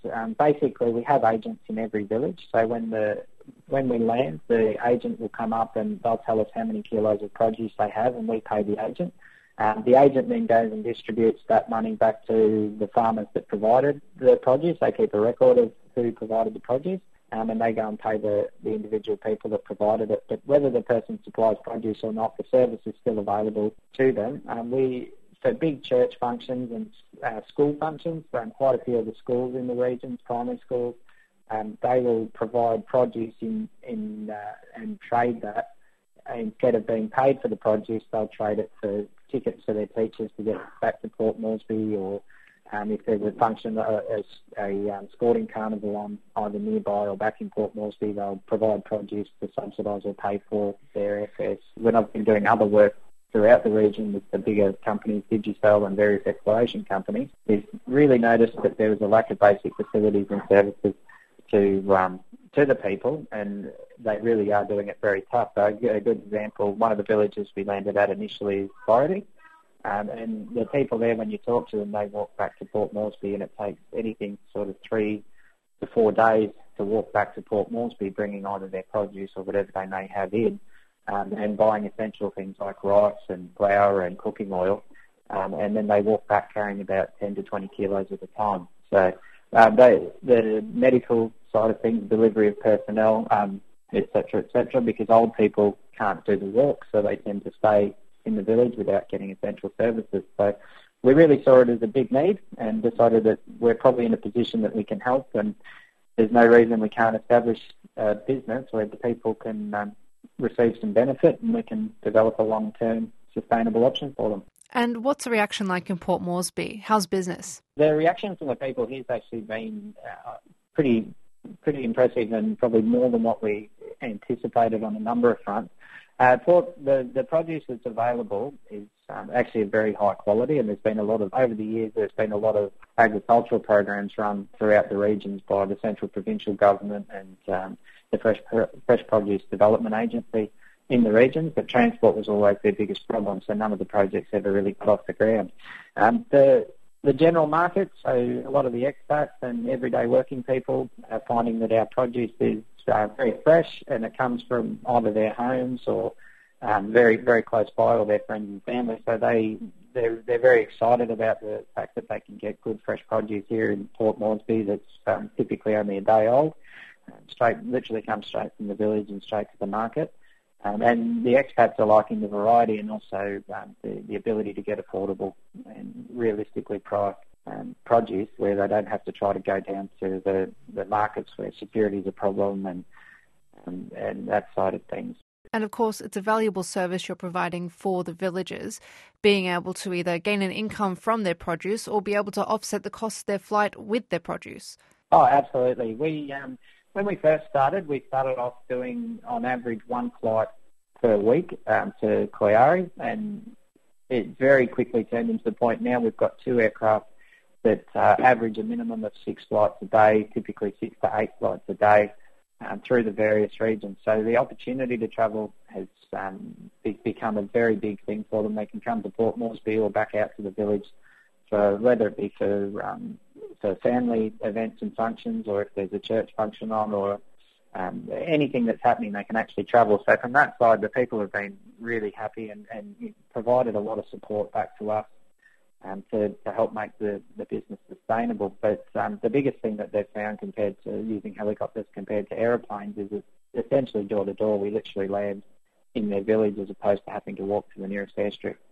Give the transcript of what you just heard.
Basically, we have agents in every village. So when we land, the agent will come up and they'll tell us how many kilos of produce they have, and we pay the agent. The agent then goes and distributes that money back to the farmers that provided the produce. They keep a record of who provided the produce, and they go and pay the individual people that provided it. But whether the person supplies produce or not, the service is still available to them. For big church functions and school functions, quite a few of the schools in the regions, primary schools, they will provide produce and trade that. Instead of being paid for the produce, they'll trade it for tickets for their teachers to get back to Port Moresby, or if there's a function, a sporting carnival on either nearby or back in Port Moresby, they'll provide produce to subsidise or pay for their airfares. When I've been doing other work throughout the region with the bigger companies, Digicel and various exploration companies, we've really noticed that there was a lack of basic facilities and services to the people, and they really are doing it very tough. So a good example, one of the villages we landed at initially is Florida, and the people there, when you talk to them, they walk back to Port Moresby, and it takes anything sort of 3 to 4 days to walk back to Port Moresby, bringing either their produce or whatever they may have in, and buying essential things like rice and flour and cooking oil, and then they walk back carrying about 10 to 20 kilos at a time. So the medical side of things, delivery of personnel, et cetera, because old people can't do the walk, so they tend to stay in the village without getting essential services. So we really saw it as a big need and decided that we're probably in a position that we can help, and there's no reason we can't establish a business where the people can receive some benefit and we can develop a long-term sustainable option for them. And what's the reaction like in Port Moresby? How's business? The reaction from the people here has actually been pretty impressive, and probably more than what we anticipated on a number of fronts. The produce that's available is actually of very high quality, and over the years there's been a lot of agricultural programs run throughout the regions by the central provincial government and the Fresh Produce Development Agency in the regions, but transport was always their biggest problem, so none of the projects ever really got off the ground. The general market, so a lot of the expats and everyday working people are finding that our produce is very fresh, and it comes from either their homes or very, very close by, or their friends and family. So they're very excited about the fact that they can get good fresh produce here in Port Moresby that's typically only a day old, literally comes straight from the village and straight to the market. And the expats are liking the variety, and also the ability to get affordable and realistically priced produce, where they don't have to try to go down to the markets where security is a problem and that side of things. And of course, it's a valuable service you're providing for the villagers, being able to either gain an income from their produce or be able to offset the cost of their flight with their produce. Oh, absolutely. When we first started, we started off doing, on average, 1 flight per week to Coyari, and it very quickly turned into the point now we've got 2 aircraft that average a minimum of 6 flights a day, typically 6 to 8 flights a day through the various regions. So the opportunity to travel has become a very big thing for them. They can come to Port Moresby or back out to the village, for whether it be for family events and functions, or if there's a church function on, or anything that's happening, they can actually travel. So from that side, the people have been really happy and provided a lot of support back to us to help make the business sustainable. But the biggest thing that they've found compared to using helicopters compared to aeroplanes is it's essentially door to door. We literally land in their village as opposed to having to walk to the nearest airstrip.